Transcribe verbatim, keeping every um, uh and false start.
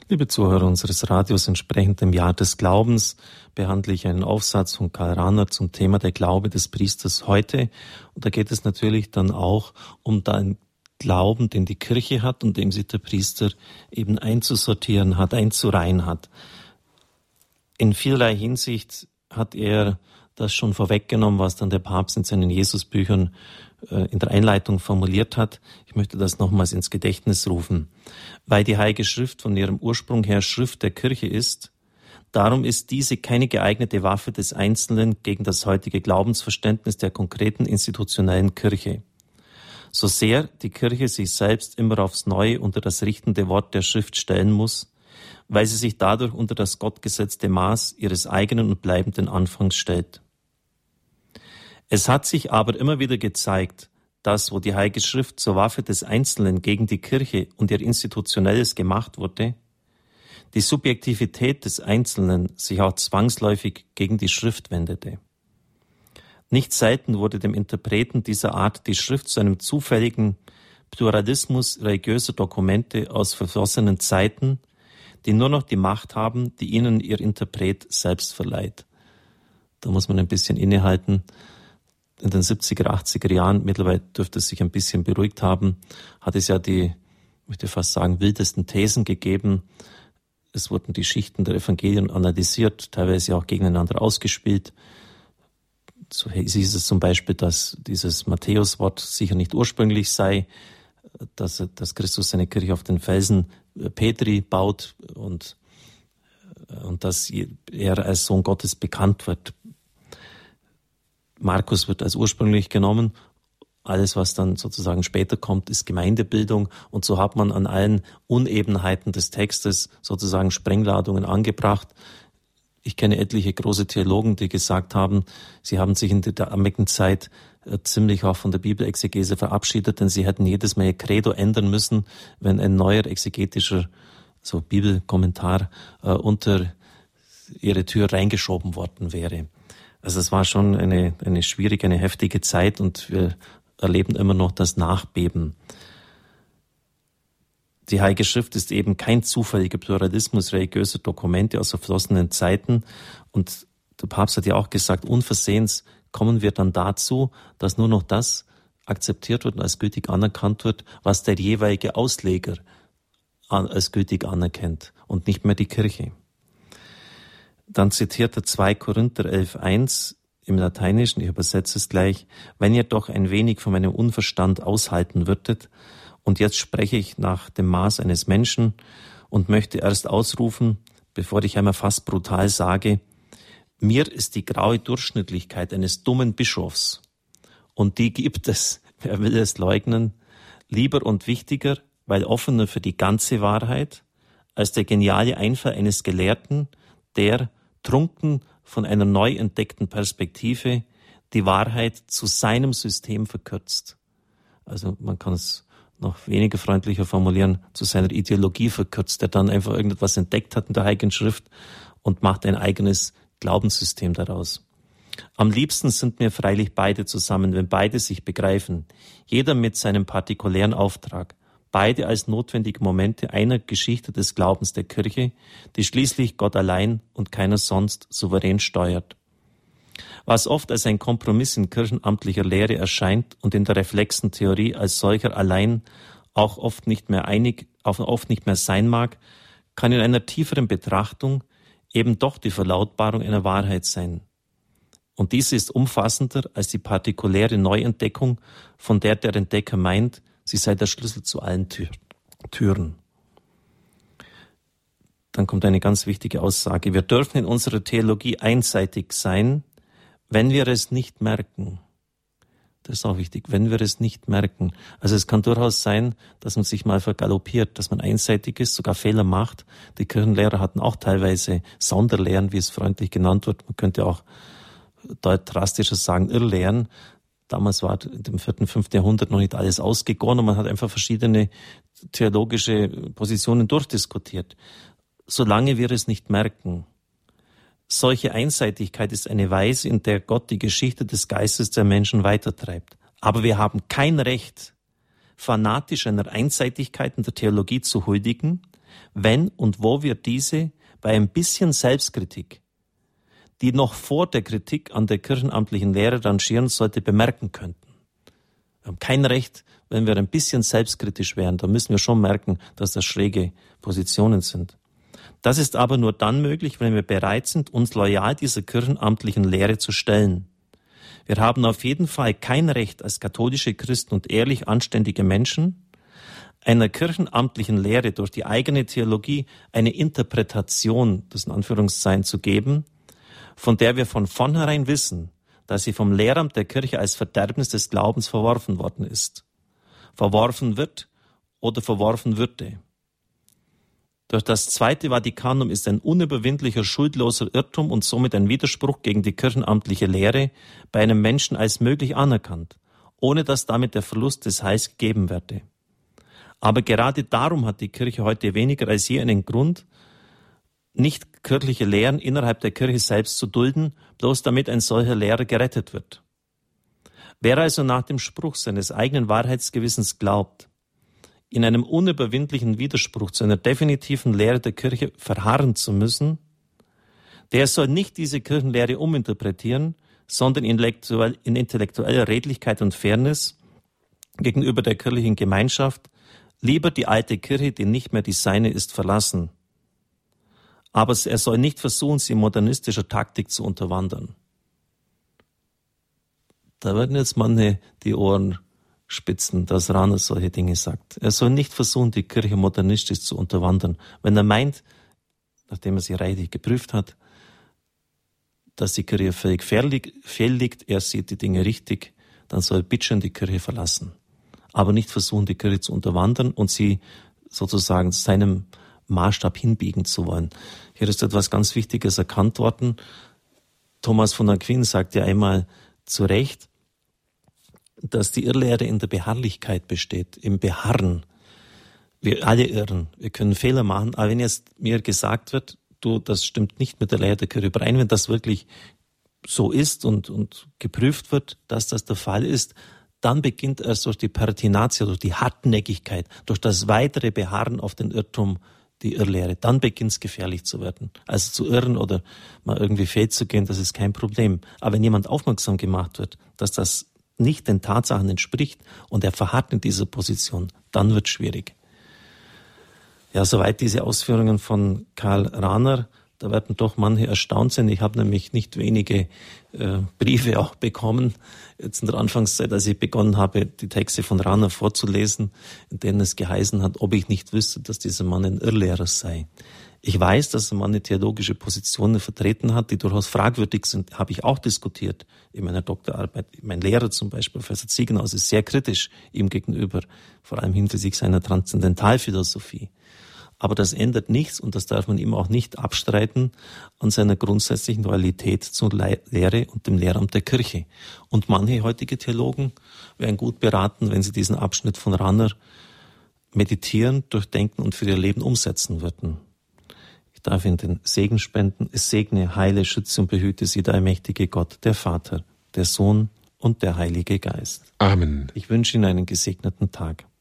Liebe Zuhörer unseres Radios, entsprechend dem Jahr des Glaubens behandle ich einen Aufsatz von Karl Rahner zum Thema der Glaube des Priesters heute. Und da geht es natürlich dann auch um den Glauben, den die Kirche hat und dem sich der Priester eben einzusortieren hat, einzureihen hat. In vielerlei Hinsicht hat er das schon vorweggenommen, was dann der Papst in seinen Jesusbüchern äh, in der Einleitung formuliert hat. Ich möchte das nochmals ins Gedächtnis rufen. Weil die Heilige Schrift von ihrem Ursprung her Schrift der Kirche ist, darum ist diese keine geeignete Waffe des Einzelnen gegen das heutige Glaubensverständnis der konkreten institutionellen Kirche. So sehr die Kirche sich selbst immer aufs Neue unter das richtende Wort der Schrift stellen muss, weil sie sich dadurch unter das gottgesetzte Maß ihres eigenen und bleibenden Anfangs stellt. Es hat sich aber immer wieder gezeigt, dass, wo die Heilige Schrift zur Waffe des Einzelnen gegen die Kirche und ihr Institutionelles gemacht wurde, die Subjektivität des Einzelnen sich auch zwangsläufig gegen die Schrift wendete. Nicht selten wurde dem Interpreten dieser Art die Schrift zu einem zufälligen Pluralismus religiöser Dokumente aus verflossenen Zeiten, die nur noch die Macht haben, die ihnen ihr Interpret selbst verleiht. Da muss man ein bisschen innehalten. In den siebziger, achtziger Jahren, mittlerweile dürfte es sich ein bisschen beruhigt haben, hat es ja die, ich möchte fast sagen, wildesten Thesen gegeben. Es wurden die Schichten der Evangelien analysiert, teilweise auch gegeneinander ausgespielt. So hieß es zum Beispiel, dass dieses Matthäus-Wort sicher nicht ursprünglich sei, dass, dass Christus seine Kirche auf den Felsen Petri baut und, und dass er als Sohn Gottes bekannt wird. Markus wird als ursprünglich genommen. Alles, was dann sozusagen später kommt, ist Gemeindebildung. Und so hat man an allen Unebenheiten des Textes sozusagen Sprengladungen angebracht. Ich kenne etliche große Theologen, die gesagt haben, sie haben sich in der damaligen Zeit ziemlich auch von der Bibelexegese verabschiedet, denn sie hätten jedes Mal ihr Credo ändern müssen, wenn ein neuer exegetischer, so Bibelkommentar, äh, unter ihre Tür reingeschoben worden wäre. Also es war schon eine, eine schwierige, eine heftige Zeit und wir erleben immer noch das Nachbeben. Die Heilige Schrift ist eben kein zufälliger Pluralismus religiöser Dokumente aus verflossenen Zeiten. Und der Papst hat ja auch gesagt, unversehens kommen wir dann dazu, dass nur noch das akzeptiert wird und als gültig anerkannt wird, was der jeweilige Ausleger als gültig anerkennt und nicht mehr die Kirche. Dann zitiert er zwei Korinther elf eins im Lateinischen, ich übersetze es gleich, wenn ihr doch ein wenig von meinem Unverstand aushalten würdet, und jetzt spreche ich nach dem Maß eines Menschen und möchte erst ausrufen, bevor ich einmal fast brutal sage, mir ist die graue Durchschnittlichkeit eines dummen Bischofs, und die gibt es, wer will es leugnen, lieber und wichtiger, weil offener für die ganze Wahrheit, als der geniale Einfall eines Gelehrten, der, trunken von einer neu entdeckten Perspektive, die Wahrheit zu seinem System verkürzt. Also man kann es noch weniger freundlicher formulieren, zu seiner Ideologie verkürzt, der dann einfach irgendetwas entdeckt hat in der Heiligen Schrift und macht ein eigenes Glaubenssystem daraus. Am liebsten sind mir freilich beide zusammen, wenn beide sich begreifen, jeder mit seinem partikulären Auftrag, beide als notwendige Momente einer Geschichte des Glaubens der Kirche, die schließlich Gott allein und keiner sonst souverän steuert. Was oft als ein Kompromiss in kirchenamtlicher Lehre erscheint und in der reflexen Theorie als solcher allein auch oft nicht mehr einig, auch oft nicht mehr sein mag, kann in einer tieferen Betrachtung eben doch die Verlautbarung einer Wahrheit sein. Und diese ist umfassender als die partikuläre Neuentdeckung, von der der Entdecker meint, sie sei der Schlüssel zu allen Tür- Türen. Dann kommt eine ganz wichtige Aussage. Wir dürfen in unserer Theologie einseitig sein, wenn wir es nicht merken. Das ist auch wichtig, wenn wir es nicht merken. Also es kann durchaus sein, dass man sich mal vergaloppiert, dass man einseitig ist, sogar Fehler macht. Die Kirchenlehrer hatten auch teilweise Sonderlehren, wie es freundlich genannt wird. Man könnte auch dort drastischer sagen, Irrlehren. Damals war im vierten, fünften Jahrhundert noch nicht alles ausgegoren und man hat einfach verschiedene theologische Positionen durchdiskutiert. Solange wir es nicht merken, solche Einseitigkeit ist eine Weise, in der Gott die Geschichte des Geistes der Menschen weitertreibt. Aber wir haben kein Recht, fanatisch einer Einseitigkeit in der Theologie zu huldigen, wenn und wo wir diese bei ein bisschen Selbstkritik, die noch vor der Kritik an der kirchenamtlichen Lehre rangieren sollte, bemerken könnten. Wir haben kein Recht, wenn wir ein bisschen selbstkritisch wären, da müssen wir schon merken, dass das schräge Positionen sind. Das ist aber nur dann möglich, wenn wir bereit sind, uns loyal dieser kirchenamtlichen Lehre zu stellen. Wir haben auf jeden Fall kein Recht als katholische Christen und ehrlich anständige Menschen, einer kirchenamtlichen Lehre durch die eigene Theologie eine Interpretation, das in Anführungszeichen, zu geben, von der wir von vornherein wissen, dass sie vom Lehramt der Kirche als Verderbnis des Glaubens verworfen worden ist, verworfen wird oder verworfen würde. Durch das Zweite Vatikanum ist ein unüberwindlicher, schuldloser Irrtum und somit ein Widerspruch gegen die kirchenamtliche Lehre bei einem Menschen als möglich anerkannt, ohne dass damit der Verlust des Heils gegeben werde. Aber gerade darum hat die Kirche heute weniger als je einen Grund, nicht kirchliche Lehren innerhalb der Kirche selbst zu dulden, bloß damit ein solcher Lehrer gerettet wird. Wer also nach dem Spruch seines eigenen Wahrheitsgewissens glaubt, in einem unüberwindlichen Widerspruch zu einer definitiven Lehre der Kirche verharren zu müssen, der soll nicht diese Kirchenlehre uminterpretieren, sondern in intellektueller Redlichkeit und Fairness gegenüber der kirchlichen Gemeinschaft lieber die alte Kirche, die nicht mehr die seine ist, verlassen. Aber er soll nicht versuchen, sie in modernistischer Taktik zu unterwandern. Da werden jetzt manche die Ohren spitzen, dass Rahner solche Dinge sagt. Er soll nicht versuchen, die Kirche modernistisch zu unterwandern. Wenn er meint, nachdem er sie reichlich geprüft hat, dass die Kirche völlig fehl liegt, er sieht die Dinge richtig, dann soll er bitteschön die Kirche verlassen. Aber nicht versuchen, die Kirche zu unterwandern und sie sozusagen seinem Maßstab hinbiegen zu wollen. Hier ist etwas ganz Wichtiges erkannt worden. Thomas von Aquin sagt ja einmal zu Recht, dass die Irrlehre in der Beharrlichkeit besteht, im Beharren. Wir alle irren, wir können Fehler machen, aber wenn jetzt mir gesagt wird, du, das stimmt nicht mit der Lehre der Kirche überein, wenn das wirklich so ist und, und geprüft wird, dass das der Fall ist, dann beginnt erst durch die Pertinatio, durch die Hartnäckigkeit, durch das weitere Beharren auf den Irrtum, die Irrlehre. Dann beginnt es gefährlich zu werden. Also zu irren oder mal irgendwie fehl zu gehen, das ist kein Problem. Aber wenn jemand aufmerksam gemacht wird, dass das nicht den Tatsachen entspricht und er verharrt in dieser Position, dann wird es schwierig. Ja, soweit diese Ausführungen von Karl Rahner. Da werden doch manche erstaunt sein. Ich habe nämlich nicht wenige äh, Briefe auch bekommen, jetzt in der Anfangszeit, als ich begonnen habe, die Texte von Rahner vorzulesen, in denen es geheißen hat, ob ich nicht wüsste, dass dieser Mann ein Irrlehrer sei. Ich weiß, dass er eine theologische Positionen vertreten hat, die durchaus fragwürdig sind, habe ich auch diskutiert in meiner Doktorarbeit. Mein Lehrer zum Beispiel, Professor Ziegenhaus, ist sehr kritisch ihm gegenüber, vor allem hinsichtlich seiner Transzendentalphilosophie. Aber das ändert nichts, und das darf man ihm auch nicht abstreiten, an seiner grundsätzlichen Loyalität zur Lehre und dem Lehramt der Kirche. Und manche heutige Theologen wären gut beraten, wenn sie diesen Abschnitt von Rahner meditieren, durchdenken und für ihr Leben umsetzen würden. Ich darf Ihnen den Segen spenden. Es segne, heile, schütze und behüte Sie der allmächtige Gott, der Vater, der Sohn und der Heilige Geist. Amen. Ich wünsche Ihnen einen gesegneten Tag.